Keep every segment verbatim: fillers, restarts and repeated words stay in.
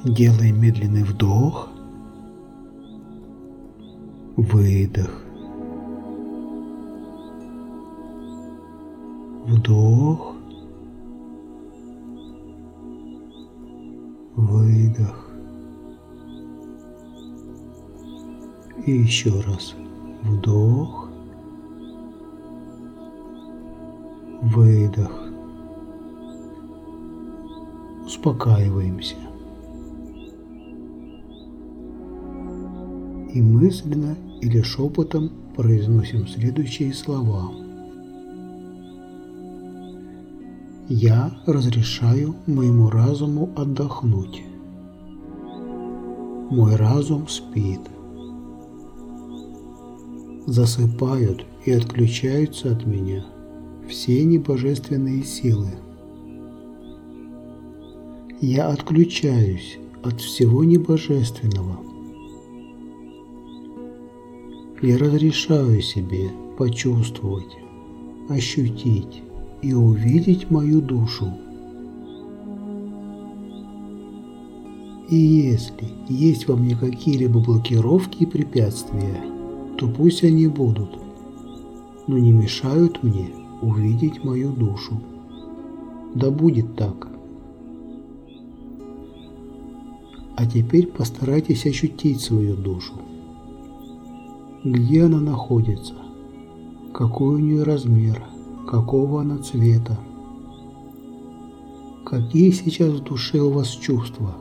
Делай медленный вдох, выдох, вдох, выдох. И еще раз вдох, выдох. Успокаиваемся. И мысленно или шепотом произносим следующие слова. Я разрешаю моему разуму отдохнуть. Мой разум спит. Засыпают и отключаются от меня все небожественные силы. Я отключаюсь от всего небожественного. Я разрешаю себе почувствовать, ощутить и увидеть мою душу. И если есть во мне какие-либо блокировки и препятствия, то пусть они будут, но не мешают мне увидеть мою душу. Да будет так. А теперь постарайтесь ощутить свою душу. Где она находится? Какой у нее размер? Какого она цвета? Какие сейчас в душе у вас чувства?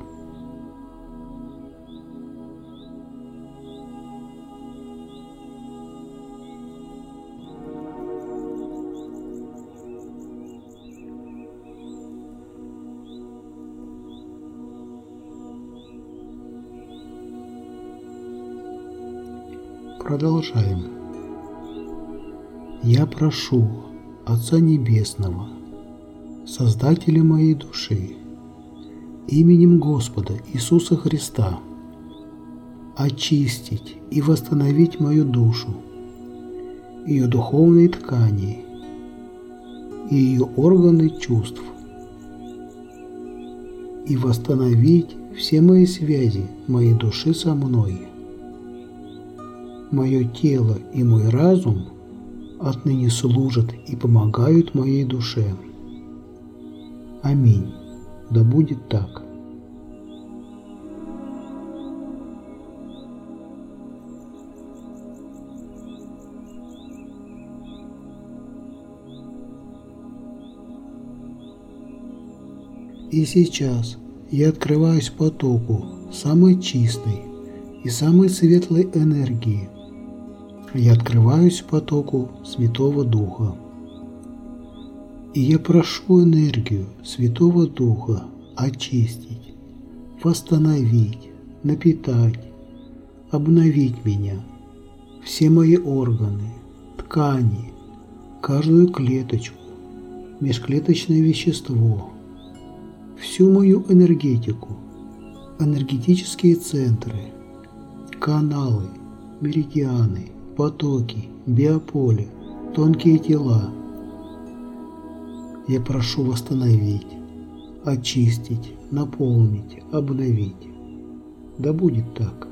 Продолжаем. Я прошу Отца Небесного, Создателя моей души, именем Господа Иисуса Христа, очистить и восстановить мою душу, ее духовные ткани и ее органы чувств, и восстановить все мои связи моей души со мной. Мое тело и мой разум отныне служат и помогают моей душе. Аминь. Да будет так. И сейчас я открываюсь потоку самой чистой и самой светлой энергии. Я открываюсь потоку Святого Духа. И я прошу энергию Святого Духа очистить, восстановить, напитать, обновить меня, все мои органы, ткани, каждую клеточку, межклеточное вещество, всю мою энергетику, энергетические центры, каналы, меридианы, потоки, биополе, тонкие тела. Я прошу восстановить, очистить, наполнить, обновить. Да будет так.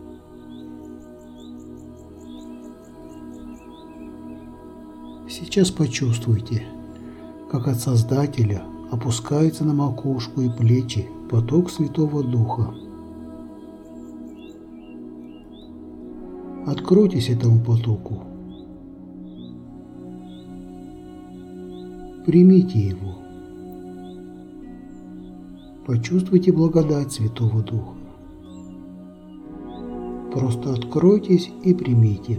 Сейчас почувствуйте, как от Создателя опускается на макушку и плечи поток Святого Духа. Откройтесь этому потоку. Примите его. Почувствуйте благодать Святого Духа. Просто откройтесь и примите.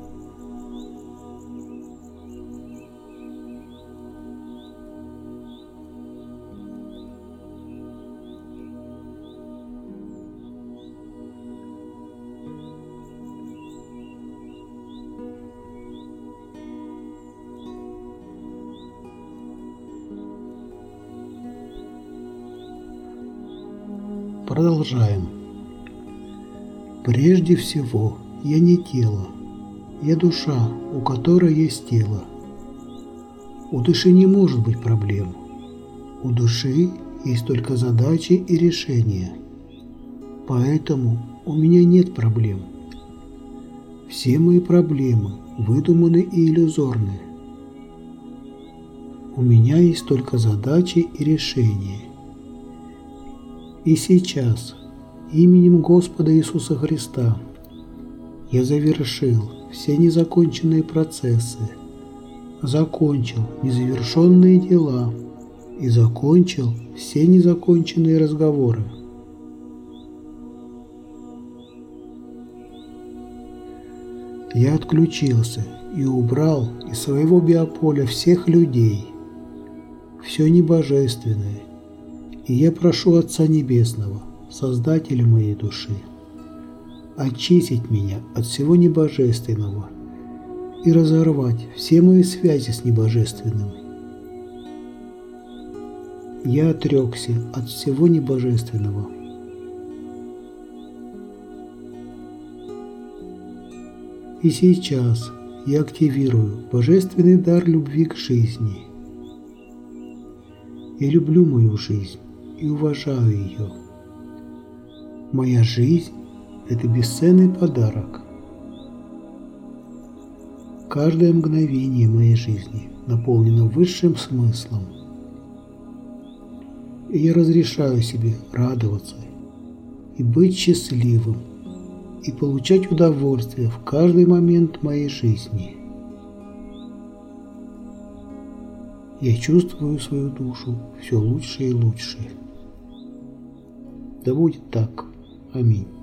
Продолжаем. Прежде всего, я не тело, я душа, у которой есть тело. У души не может быть проблем. У души есть только задачи и решения. Поэтому у меня нет проблем. Все мои проблемы выдуманы и иллюзорны. У меня есть только задачи и решения. И сейчас, именем Господа Иисуса Христа, я завершил все незаконченные процессы, закончил незавершенные дела и закончил все незаконченные разговоры. Я отключился и убрал из своего биополя всех людей, все небожественное, и я прошу Отца Небесного, Создателя моей души, очистить меня от всего небожественного и разорвать все мои связи с небожественным. Я отрекся от всего небожественного. И сейчас я активирую божественный дар любви к жизни. Я люблю мою жизнь и уважаю ее. Моя жизнь – это бесценный подарок. Каждое мгновение моей жизни наполнено высшим смыслом. И я разрешаю себе радоваться и быть счастливым, и получать удовольствие в каждый момент моей жизни. Я чувствую свою душу все лучше и лучше. Да будет так. Аминь.